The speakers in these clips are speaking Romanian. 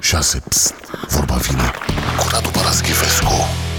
6. Psst, vorba vine cu Radu Paraschivescu.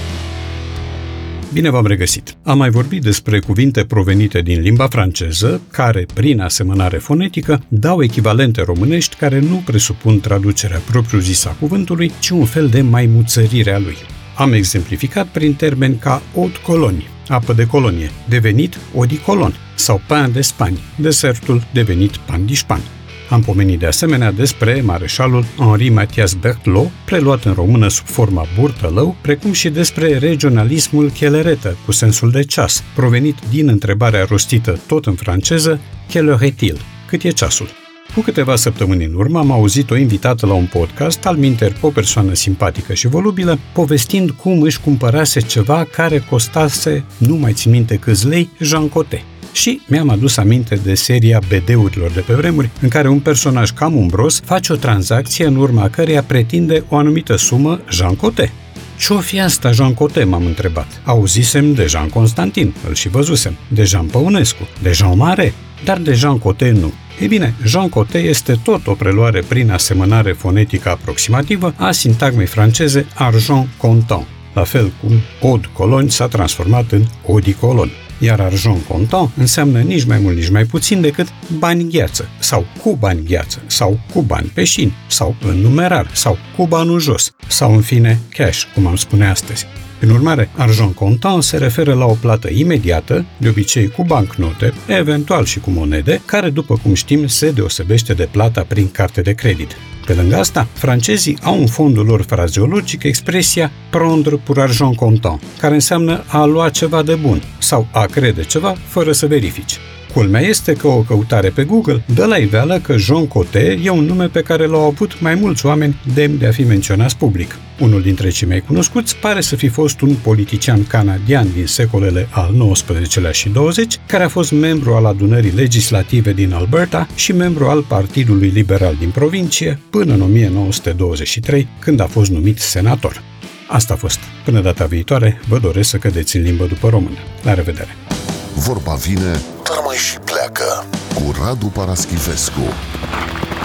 Bine v-am regăsit! Am mai vorbit despre cuvinte provenite din limba franceză, care, prin asemănare fonetică, dau echivalente românești care nu presupun traducerea propriu-zisă a cuvântului, ci un fel de maimuțărire a lui. Am exemplificat prin termeni ca eau de cologne, apă de colonie, devenit eau de Cologne, sau pain d'Espagne, desertul devenit pan d'Espagne. Am pomenit de asemenea despre mareșalul Henri Mathias Berthelot, preluat în română sub forma burtălău, precum și despre regionalismul cheleretă, cu sensul de ceas, provenit din întrebarea rostită tot în franceză, quelle heure est-il? Cât e ceasul? Cu câteva săptămâni în urmă am auzit o invitată la un podcast, alminteri o persoană simpatică și volubilă, povestind cum își cumpărase ceva care costase, nu mai țin minte câți lei, Jean Coté. Și mi-am adus aminte de seria BD-urilor de pe vremuri, în care un personaj cam umbros face o tranzacție în urma căreia pretinde o anumită sumă Jean Coté. Ce-o fi asta Jean Coté, m-am întrebat. Auzisem de Jean Constantin, îl și văzusem, de Jean Păunescu, de Jean Marais, dar de Jean Coté nu. Ei bine, Jean Coté este tot o preluare prin asemănare fonetică aproximativă a sintagmei franceze argent comptant, la fel cum eau de Cologne s-a transformat în eau de Cologne. Iar argent comptant înseamnă nici mai mult, nici mai puțin decât bani gheață, sau cu bani gheață, sau cu bani pe șin, sau în numerar, sau cu banul jos, sau în fine cash, cum am spune astăzi. În urmare, argent comptant se referă la o plată imediată, de obicei cu bancnote, eventual și cu monede, care, după cum știm, se deosebește de plata prin carte de credit. Pe lângă asta, francezii au în fondul lor frazeologic expresia prendre pour argent comptant, care înseamnă a lua ceva de bun sau a crede ceva fără să verifici. Culmea este că o căutare pe Google dă la iveală că Jean Coté e un nume pe care l-au avut mai mulți oameni demni de a fi menționați public. Unul dintre cei mai cunoscuți pare să fi fost un politician canadian din secolele al XIX-lea și 20, care a fost membru al adunării legislative din Alberta și membru al Partidului Liberal din provincie până în 1923, când a fost numit senator. Asta a fost. Până data viitoare, vă doresc să cădeți în limbă după română. La revedere! Vorba vine, dar mai și pleacă cu Radu Paraschivescu.